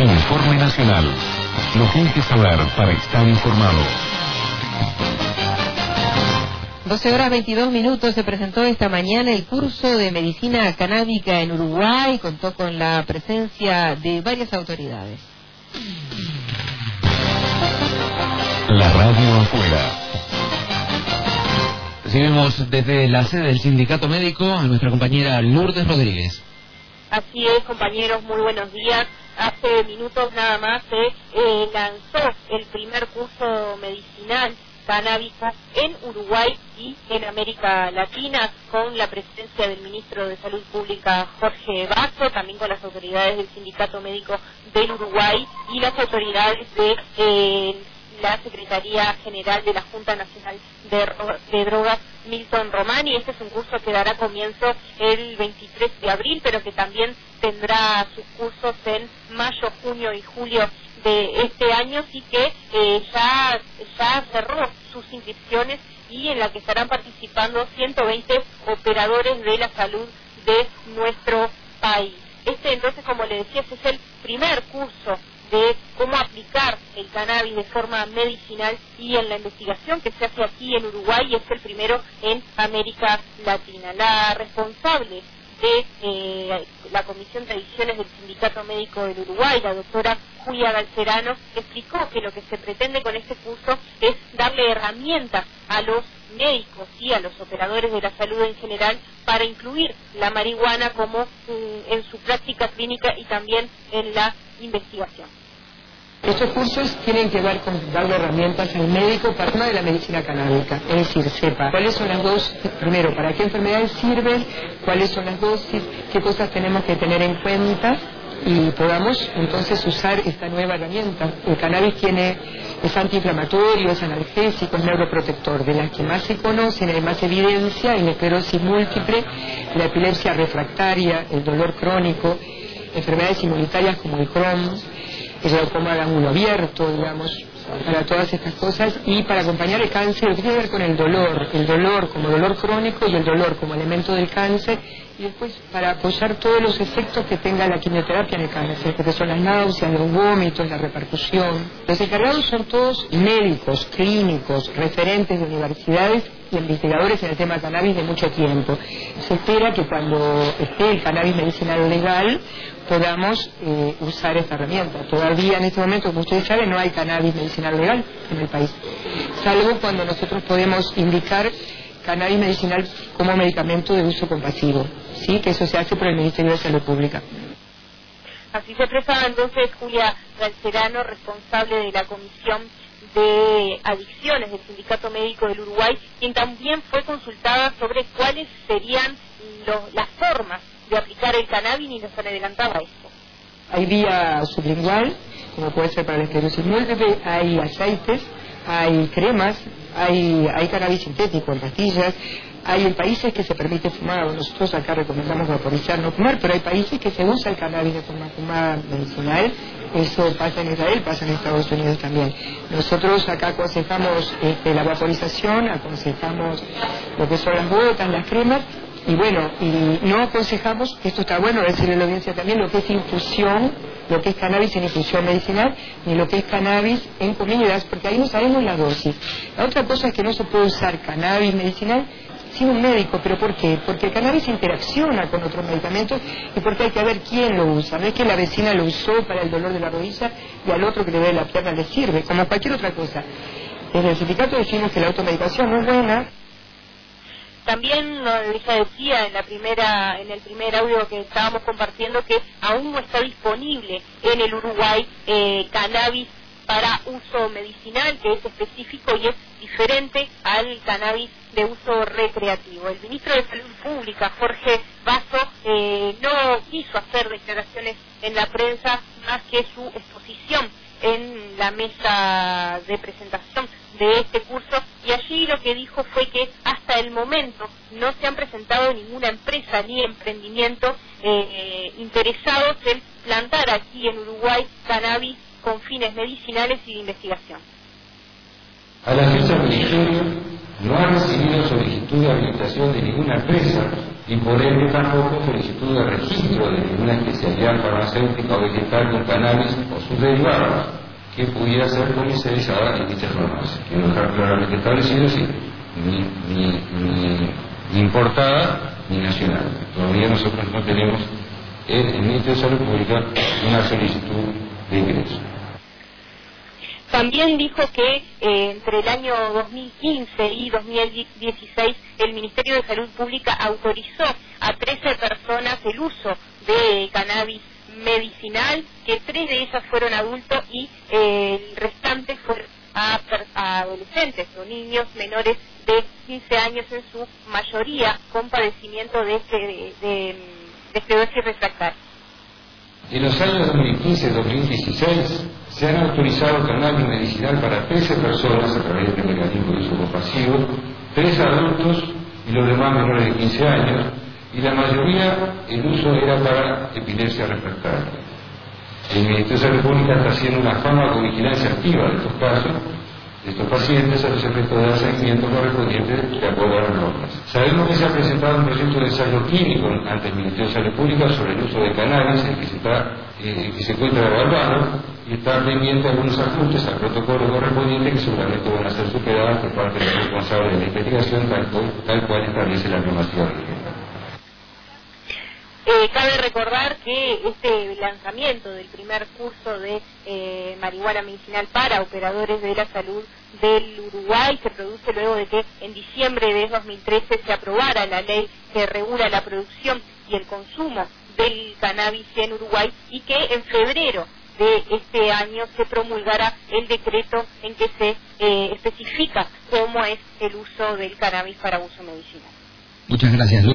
Informe Nacional. Lo que hay que saber para estar informado. 12:22 se presentó esta mañana el curso de medicina canábica en Uruguay. Contó con la presencia de varias autoridades. La radio afuera. Recibimos desde la sede del sindicato médico a nuestra compañera Lourdes Rodríguez. Así es, compañeros, muy buenos días. Hace minutos nada más se lanzó el primer curso medicinal canábico en Uruguay y en América Latina, con la presencia del ministro de Salud Pública, Jorge Basso, también con las autoridades del Sindicato Médico del Uruguay y las autoridades de la Secretaría General de la Junta Nacional de Drogas, Milton Romani. Este es un curso que dará comienzo el 23 de abril, pero que también tendrá sus cursos en mayo, junio y julio de este año, así que ya cerró sus inscripciones y en la que estarán participando 120 operadores de la salud de nuestro país. Entonces, como le decía, este es el primer curso de cómo aplicar el cannabis de forma medicinal y en la investigación que se hace aquí en Uruguay, y es el primero en América Latina. La responsable de la Comisión de Adicciones del Sindicato Médico del Uruguay, la doctora Julia Galcerano, explicó que lo que se pretende con este curso es darle herramientas a los médicos y a los operadores de la salud en general para incluir la marihuana como en su práctica clínica y también en la investigación. Estos cursos tienen que ver con darle herramientas al médico para una de la medicina canábica, es decir, sepa cuáles son las dosis, primero, para qué enfermedades sirven, cuáles son las dosis, qué cosas tenemos que tener en cuenta y podamos entonces usar esta nueva herramienta. El cannabis es antiinflamatorio, es analgésico, es neuroprotector, de las que más se conocen, hay más evidencia en la esclerosis múltiple, la epilepsia refractaria, el dolor crónico, enfermedades inmunitarias como el Crohn, el glaucoma de ángulo abierto, digamos, para todas estas cosas, y para acompañar el cáncer, lo que tiene que ver con el dolor como dolor crónico y el dolor como elemento del cáncer, y después para apoyar todos los efectos que tenga la quimioterapia en el cáncer, que son las náuseas, los vómitos, la repercusión. Los encargados son todos médicos, clínicos, referentes de universidades y investigadores en el tema cannabis de mucho tiempo. Se espera que cuando esté el cannabis medicinal legal podamos usar esta herramienta. Todavía en este momento, como ustedes saben, no hay cannabis medicinal legal en el país, salvo cuando nosotros podemos indicar cannabis medicinal como medicamento de uso compasivo, ¿sí? Que eso se hace por el Ministerio de Salud Pública. Así se expresaba entonces Julia Galcerano, responsable de la Comisión de Adicciones del Sindicato Médico del Uruguay, quien también fue consultada sobre cuáles serían las formas de aplicar el cannabis, y nos adelantaba esto. Hay vía sublingual, como puede ser para la esclerosis múltiple, hay aceites, hay cremas, hay cannabis sintético en pastillas, hay en países que se permite fumar. Nosotros acá recomendamos vaporizar, no fumar, pero hay países que se usa el cannabis de forma fumada medicinal. Eso pasa en Israel, pasa en Estados Unidos también. Nosotros acá aconsejamos la vaporización, aconsejamos lo que son las gotas, las cremas, y bueno, y no aconsejamos, esto está bueno decirle a la audiencia también, lo que es infusión, lo que es cannabis en infusión medicinal, ni lo que es cannabis en comidas, porque ahí no sabemos la dosis. La otra cosa es que no se puede usar cannabis medicinal sin un médico. ¿Pero por qué? Porque el cannabis interacciona con otros medicamentos y porque hay que ver quién lo usa. No es que la vecina lo usó para el dolor de la rodilla y al otro que le duele la pierna le sirve, como cualquier otra cosa. Desde el sindicato decimos que la automedicación no es buena. También ella decía en el primer audio que estábamos compartiendo que aún no está disponible en el Uruguay cannabis para uso medicinal, que es específico y es diferente al cannabis de uso recreativo. El ministro de Salud Pública, Jorge Basso, no quiso hacer declaraciones en la prensa más que su exposición en la mesa de presentación de este curso, y allí lo que dijo fue que hasta el momento no se han presentado ninguna empresa ni emprendimiento interesados en plantar aquí en Uruguay cannabis con fines medicinales y de investigación. A la fecha del ministerio no ha recibido solicitud de habilitación de ninguna empresa y por ende tampoco solicitud de registro de ninguna especialidad farmacéutica o vegetal con cannabis o sus derivados que pudiera ser comercializada en dicha farmacia. Quiero dejar claramente establecido, sí, ni importada ni nacional. Todavía nosotros no tenemos en el Ministerio de Salud Pública una solicitud de ingreso. También dijo que entre el año 2015 y 2016 el Ministerio de Salud Pública autorizó a 13 personas el uso de cannabis medicinal, que 3 de ellas fueron adultos y el restante fueron a adolescentes o niños menores de 15 años en su mayoría con padecimiento de esclerosis refractaria. En los años 2015 y 2016 se han autorizado cannabis medicinal para 13 personas a través de este mecanismo de uso compasivo, 3 adultos y los demás menores de 15 años, y la mayoría el uso era para epilepsia refractaria. El Ministerio de Salud Pública está haciendo una farmacovigilancia activa de estos casos, de estos pacientes, a los efectos de dar seguimiento correspondiente de acuerdo a las normas. Sabemos que se ha presentado un proyecto de ensayo clínico ante el Ministerio de Salud Pública sobre el uso de cannabis, que se encuentra evaluando y está pendiente algunos ajustes al protocolo correspondiente que seguramente van a ser superados por parte de los responsables de la investigación, tal cual establece la normativa vigente. Cabe recordar que este lanzamiento del primer curso de marihuana medicinal para operadores de la salud del Uruguay se produce luego de que en diciembre de 2013 se aprobara la ley que regula la producción y el consumo del cannabis en Uruguay y que en febrero de este año se promulgara el decreto en que se especifica cómo es el uso del cannabis para uso medicinal. Muchas gracias, Lu.